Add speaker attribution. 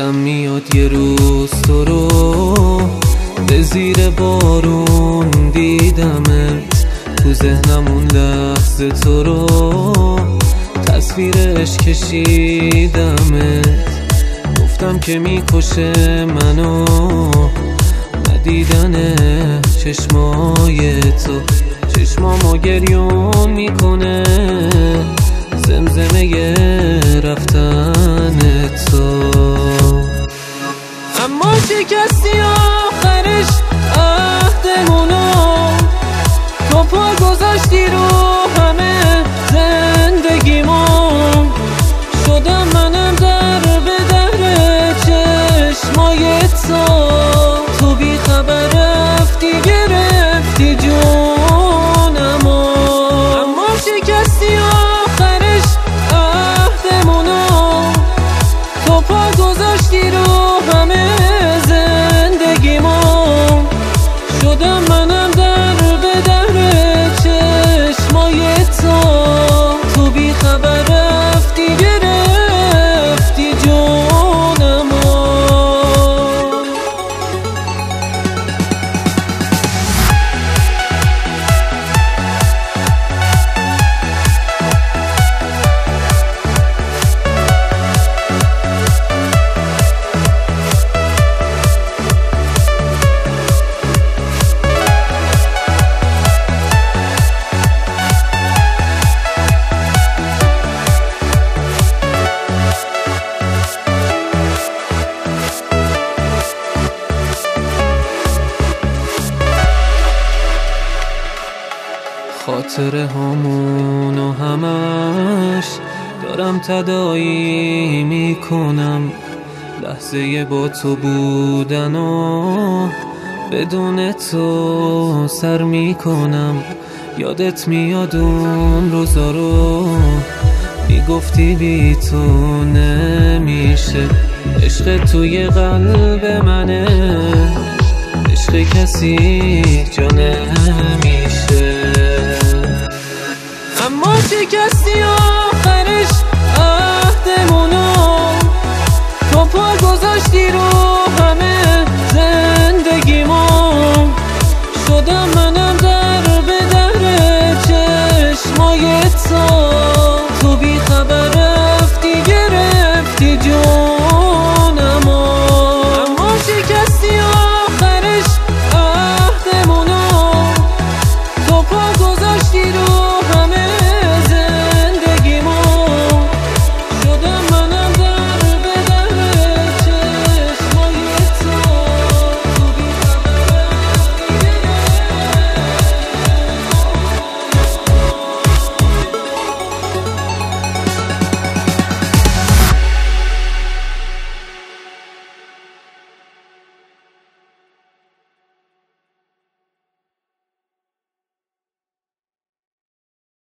Speaker 1: یادم میاد یه روز تو رو به زیر بارون دیدمت، تو ذهنم اون لحظه تو رو تصویرش کشیدمت. گفتم که میکشه منو ندیدن چشمای تو، چشمامو گریون میکنه زمزمه رفتن تو. اما شکستی آخرش عهدمونو، تو پا گذاشتی رو همه زندگیمو. شدم منم در به در چشمای تو بی خبر رفتی گرفتی جونمو. اما شکستی آخرش عهدمونو، تو پا گذاشتی رو همه زندگیمو. شدم منم در به در چشمای تو بی خبر رفتی گرفتی جونمو. خاطره هامونو همش دارم تداعی میکنم، لحظه با تو بودن و بدون تو سر میکنم. یادت میاد اون روزا رو میگفتی بی تو نمیشه، عشق توی قلب منه، عشق کسی جا نمیشه. اما شکستی آخرش عهدمونو، تو پا گذاشتی رو همه زندگیمو. شدم منم در به در چشمای